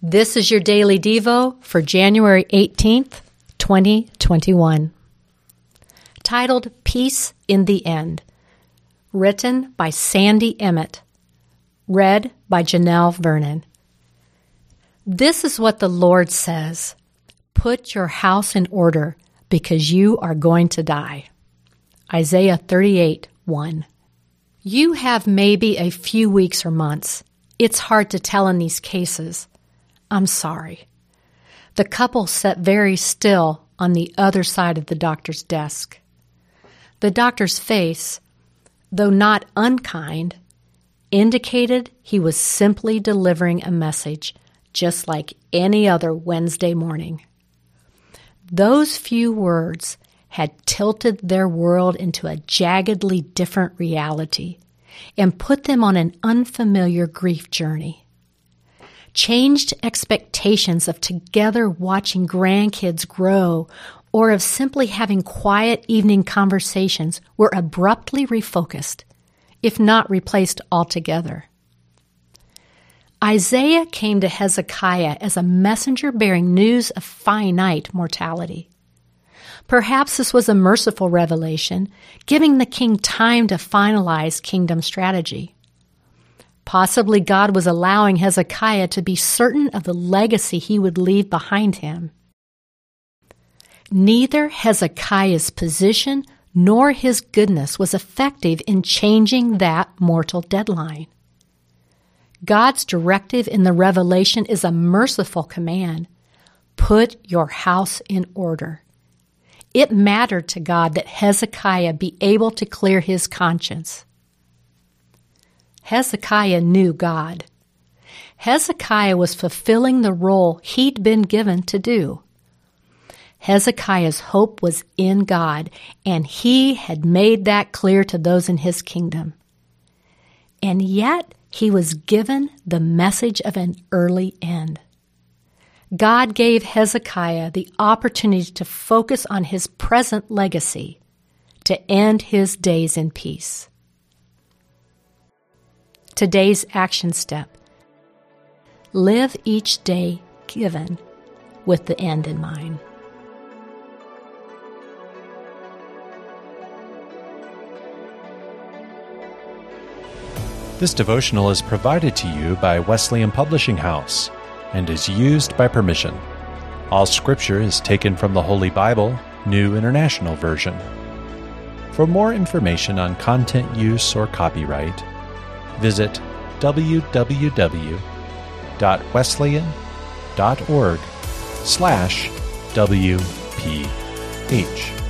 This is your Daily Devo for January 18th, 2021. Titled Peace in the End. Written by Sandy Emmett. Read by Janelle Vernon. This is what the Lord says. Put your house in order, because you are going to die. Isaiah 38:1. You have maybe a few weeks or months. It's hard to tell in these cases. I'm sorry. The couple sat very still on the other side of the doctor's desk. The doctor's face, though not unkind, indicated he was simply delivering a message, just like any other Wednesday morning. Those few words had tilted their world into a jaggedly different reality and put them on an unfamiliar grief journey. Changed expectations of together watching grandkids grow or of simply having quiet evening conversations were abruptly refocused, if not replaced altogether. Isaiah came to Hezekiah as a messenger bearing news of finite mortality. Perhaps this was a merciful revelation, giving the king time to finalize kingdom strategy. Possibly God was allowing Hezekiah to be certain of the legacy he would leave behind him. Neither Hezekiah's position nor his goodness was effective in changing that mortal deadline. God's directive in the revelation is a merciful command. Put your house in order. It mattered to God that Hezekiah be able to clear his conscience. Hezekiah knew God. Hezekiah was fulfilling the role he'd been given to do. Hezekiah's hope was in God, and he had made that clear to those in his kingdom. And yet, he was given the message of an early end. God gave Hezekiah the opportunity to focus on his present legacy, to end his days in peace. Today's action step. Live each day given with the end in mind. This devotional is provided to you by Wesleyan Publishing House and is used by permission. All scripture is taken from the Holy Bible, New International Version. For more information on content use or copyright, visit www.wesleyan.org/WPH.